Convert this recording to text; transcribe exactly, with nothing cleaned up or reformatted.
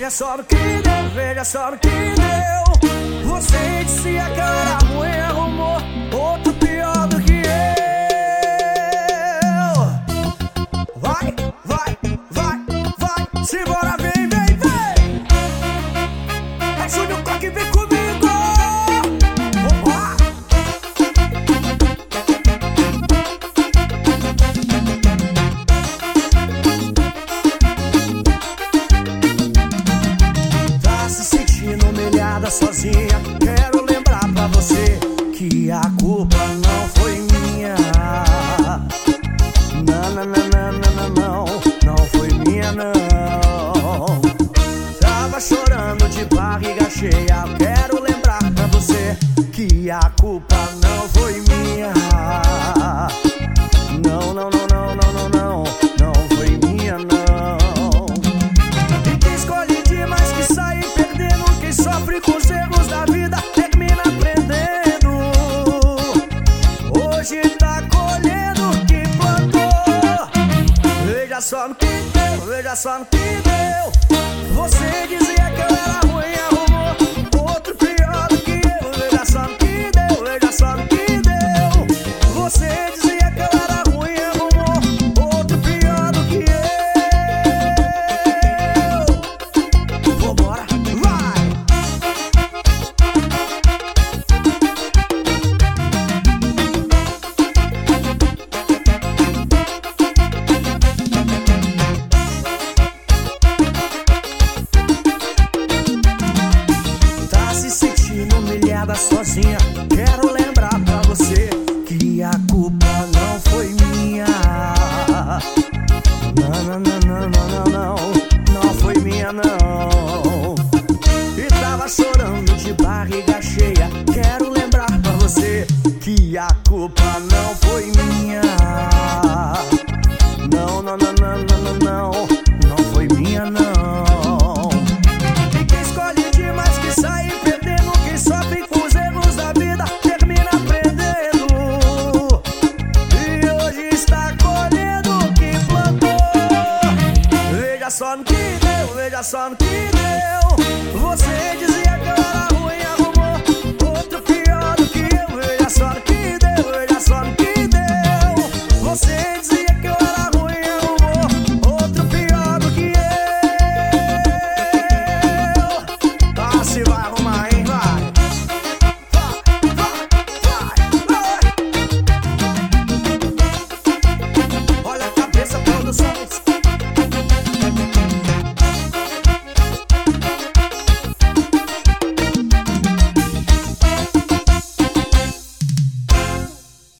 Veja só no que deu, veja só no que deu. Você dizia que eu era ruim e arrumou outro pior do que eu. Vai, vai, vai, vai, simbora, vem, vem, vem. É Júnior Coque, vem comigo. Vambora. Tá se sentindo humilhada sozinha? Quero lembrar pra você que a culpa não foi minha. Não, não, não, não, não, não, não foi minha, não. Tava chorando de barriga cheia. Quero lembrar pra você que a culpa não foi minha. Não, não, não, não, não, não, não, não foi minha, não. E quem escolhe demais que sai perdendo, quem sofre com os erros da vida termina aprendendo. Hoje tá colhendo o que plantou. Veja só no que deu, veja só no que deu. Você dizia que eu era ruim, arrumou outro pior do que eu. Veja só no que deu, veja só no que deu. Você dizia que eu era ruim, arrumou outro pior do que eu. Vambora, vai! Tá se sentindo humilhada sozinha? Quero lembrar pra você que a culpa não foi minha. Não, não, não, não, não, não, não, não foi minha, não. E tava chorando de barriga cheia. Quero lembrar pra você que a culpa não foi minha. Não, não, não, não, não, não, não, não foi minha, não. E quem escolhe demais que sai perdendo, quem sofre com os erros da vida termina aprendendo. E hoje está colhendo o que plantou. Veja só no que deu, veja só no que deu. Você dizia que eu era ruim, arrumou outro pior do que eu. Veja só no que deu, veja só no que deu. Você